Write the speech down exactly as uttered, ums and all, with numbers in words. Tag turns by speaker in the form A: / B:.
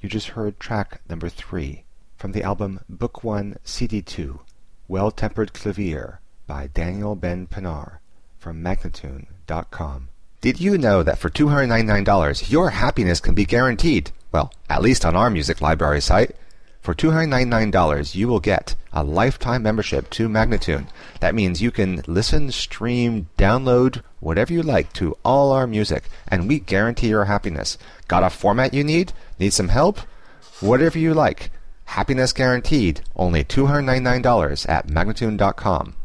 A: You just heard track number three from the album Book One, C D Two, Well-Tempered Clavier by Daniel Ben Pinar from Magnatune dot com. Did you know that for two hundred ninety-nine dollars your happiness can be guaranteed? Well, at least on our music library site. For two hundred ninety-nine dollars you will get a lifetime membership to Magnatune. That means you can listen, stream, download, whatever you like to all our music, and we guarantee your happiness. Got a format you need? Need some help? Whatever you like. Happiness guaranteed. Only two hundred ninety-nine dollars at Magnatune dot com.